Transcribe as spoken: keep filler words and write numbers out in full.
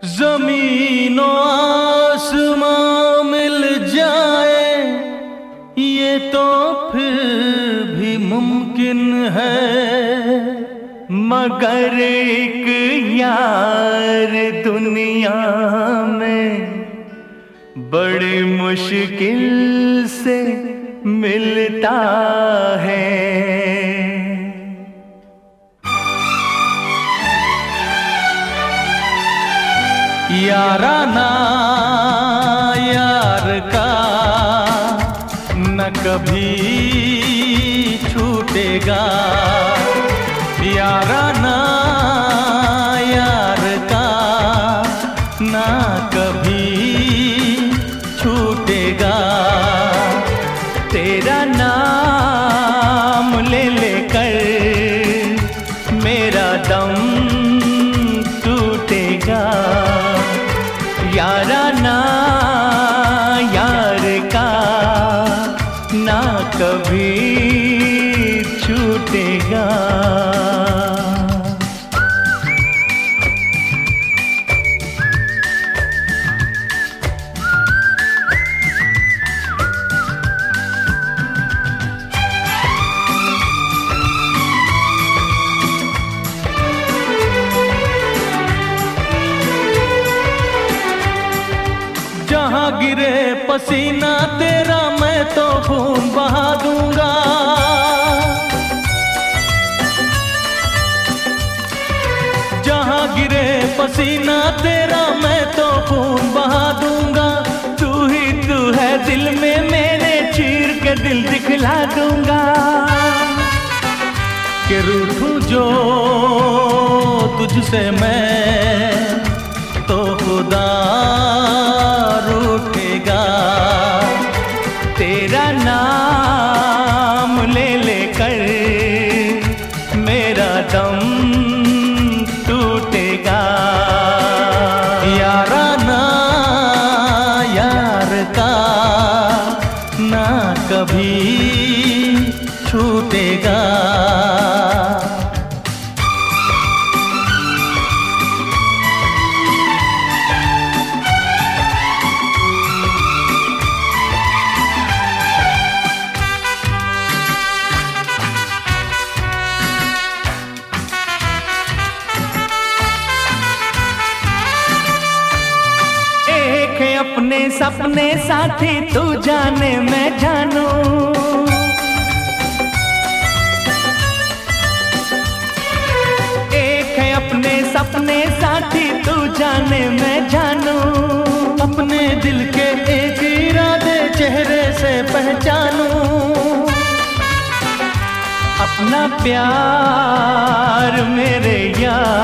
ज़मीन और आसमां मिल जाए ये तो फिर भी मुमकिन है, मगर एक यार दुनिया में बड़ी मुश्किल से मिलता है। याराना यार का न कभी छूटेगा, याराना यार का न कभी छूटेगा। तेरा नाम ले लेकर मेरा दम टूटेगा, याराना यार का ना कभी छूटेगा। जहाँ गिरे पसीना तेरा मैं तो खून बहा दूंगा, जहाँ गिरे पसीना तेरा मैं तो खून बहा दूंगा। तू ही तू है दिल में मेरे, चीर के दिल दिखला दूंगा। कि रूठूं जो तुझसे मैं तो खुदा रूठेगा। तेरा नाम ले लेकर मेरा दम टूटेगा, याराना यार का ना कभी छूटेगा। अपने सपने साथी तू जाने मैं जानूं, एक है अपने सपने साथी तू जाने मैं जानूं। अपने दिल के एक इरादे चेहरे से पहचानूं, अपना प्यार मेरे यार